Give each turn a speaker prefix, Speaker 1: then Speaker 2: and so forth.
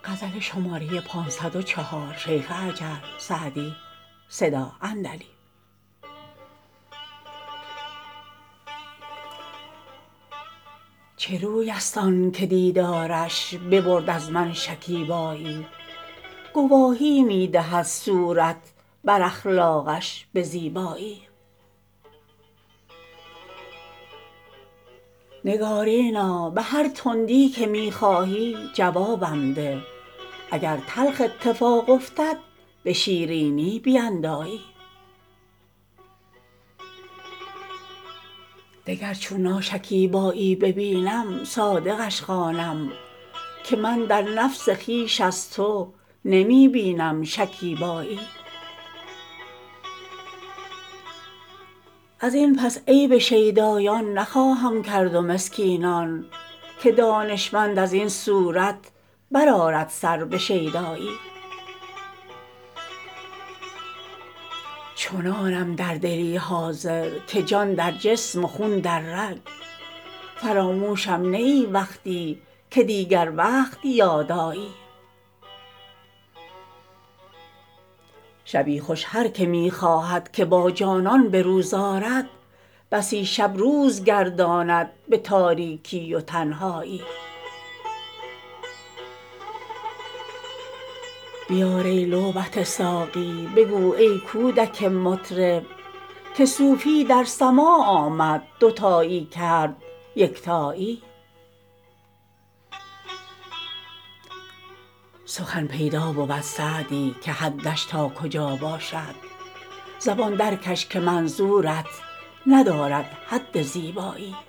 Speaker 1: چه روی است آن که دیدارش ببرد از من شکیبایی گواهی می دهد صورت بر اخلاقش به زیبایی نگارینا به هر تندی که می خواهی جوابم ده اگر تلخ اتفاق افتد به شیرینی بیندایی دگر چون ناشکیبایی ببینم صادقش خوانم که من در نفس خویش از تو نمی بینم شکیبایی ازین پس عیب شیدایان نخواهم کرد و مسکینان که دانشمند ازین صورت برآرد سر به شیدایی چنانم در دلی حاضر که جان در جسم و خون در رگ فراموشم نه ای وقتی که دیگر وقت یاد آیی شبی خوش هر که می خواهد که با جانان به روز آرد بسی شب روز گرداند به تاریکی و تنهایی بیار ای لعبت ساقی بگو ای کودک مطرب که صوفی در سماع آمد دوتایی کرد یکتایی سخن پیدا بود سعدی که حدش تا کجا باشد زبان درکش که منظورت ندارد حد زیبایی